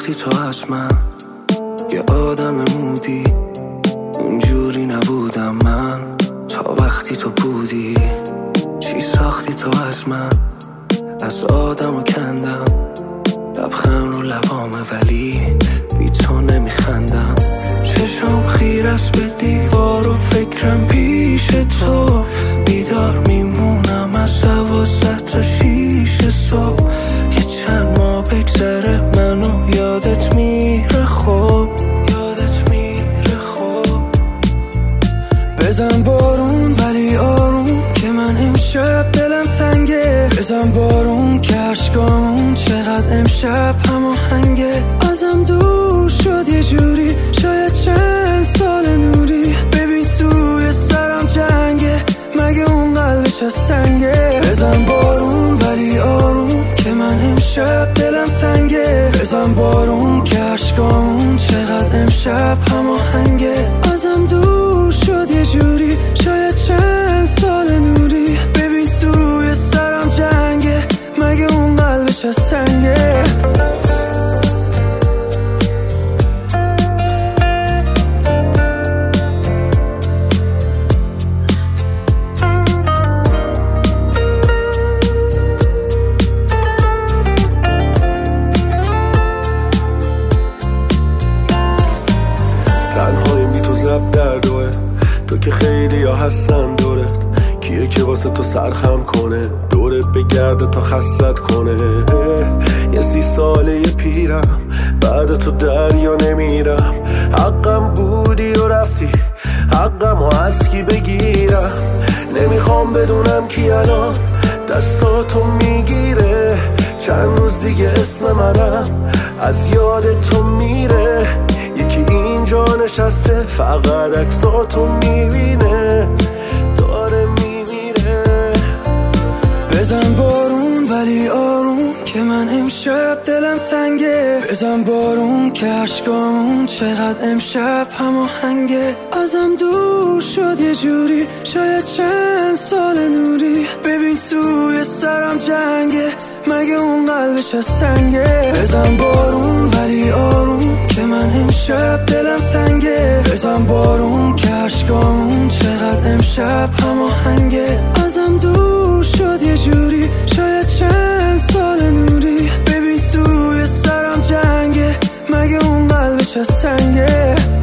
ساختی تو از من یه آدم مودی، اونجوری نبودم من تا وقتی تو بودی. چی ساختی تو از من؟ از آدمو کندم، لبخند رو لبامه ولی بی تو نمیخندم. چشم خیر است به دیوار و فکرم پیش تو، بیدار میمونم از 12 تا 6 صبح. یه چند ماه بگذره منو یادت میره، خوب یادت میره خوب. بزن بارون ولی آروم که من امشب دلم تنگه، بزن بارون که عشقامون چقدر امشب هماهنگه. ازم دور شد یه جوری، شاید چند سال نوری. ببین توی سرم جنگه، مگه اون قلبش از سنگه. بزن بارون ولی آروم که من امشب دلم تنگه، بزن بارون که عشقامون چقدر امشب هماهنگه. ازم دور شد یه جوری، شاید چند سال نوری. ببین توی سرم جنگه، مگه اون قلبش از سنگه. تنهاییم بی تو زب دردوه، تو که خیلی ها هستن دورت. کیه که واسه تو سرخم کنه، دورت بگرده تا خستت کنه. یه 30 ساله یه پیرم، بعد تو دریا نمیرم. حقم بودی و رفتی، حقم و از کی بگیرم. نمیخوام بدونم کی الان دستاتو میگیره. چند روز دیگه اسم منم از یاد تو میره. یکی اینجا نشسته فقط عکساتو میبینه، داره میمیره. بزن بارون ولی آروم که من امشب دلم تنگه، بزن بارون که عشقامون چقدر امشب هماهنگه. ازم دور شد یه جوری، شاید چند سال نوری. ببین توی سرم جنگه، مگه اون قلبش از سنگه. بزن بارون ولی آروم که من امشب دلم تنگه، بزن بارون که عشقامون چقدر امشب هماهنگه. ازم دور شد یه جوری، شاید چند سال نوری. ببین توی سرم جنگه، مگه اون قلبش از سنگه.